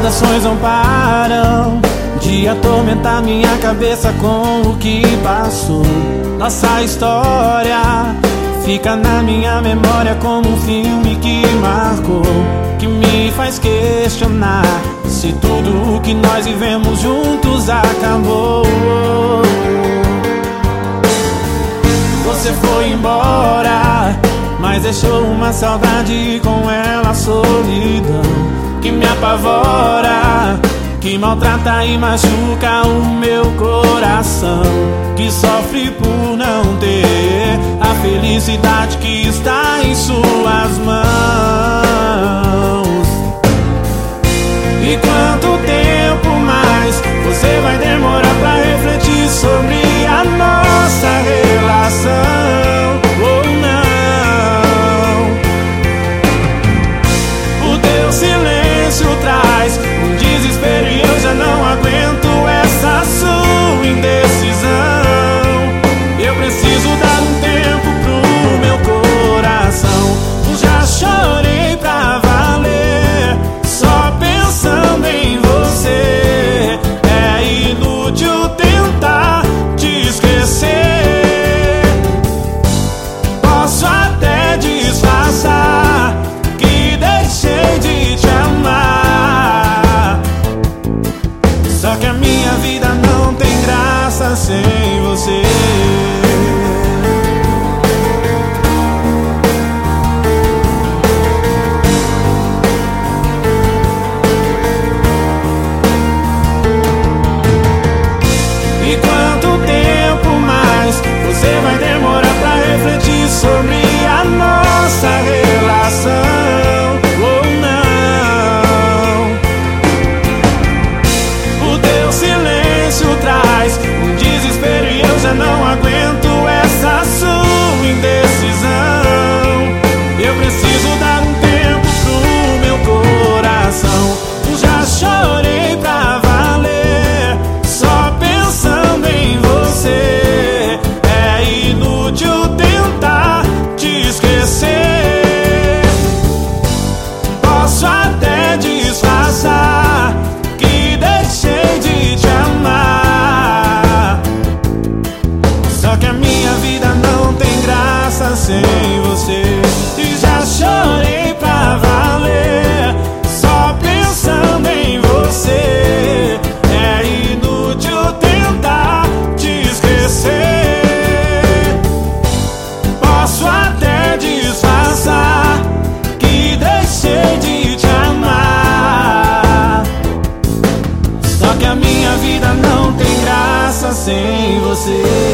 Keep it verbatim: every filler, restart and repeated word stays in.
recordações não param de atormentar minha cabeça com o que passou. Nossa história fica na minha memória como um filme que marcou, que me faz questionar se tudo o que nós vivemos juntos acabou. Você foi embora, mas deixou uma saudade e com ela a solidão que me apavora, que maltrata e machuca o meu coração, que sofre por não ter a felicidade que está em suas mãos. E quanto tempo mais você vai demorar pra refletir sobre a nossa relação? Ou não? O teu silêncio traz um desespero e eu já não aguento essa sua indecisão. Eu preciso dar um tempo pro meu coração. Já chorei pra valer, só pensando em você. É inútil tentar te esquecer. Posso até disfarçar que deixei de te amar, só que a minha vida não tem graça sem você. E quanto tempo mais você vai demorar pra refletir sobre a nossa relação? Ou não? O teu silêncio traz um desespero e eu já não aguento essa sua indecisão. Eu preciso dar um tempo pro meu coração. Já chorei pra valer, só pensando em você. É inútil tentar te esquecer. Posso até disfarçar que deixei de te amar, só que a minha vida não tem graça sem você. E já chorei pra valer, só pensando em você. É inútil tentar te esquecer. Posso até disfarçar que deixei de te amar, só que a minha vida não tem graça sem você.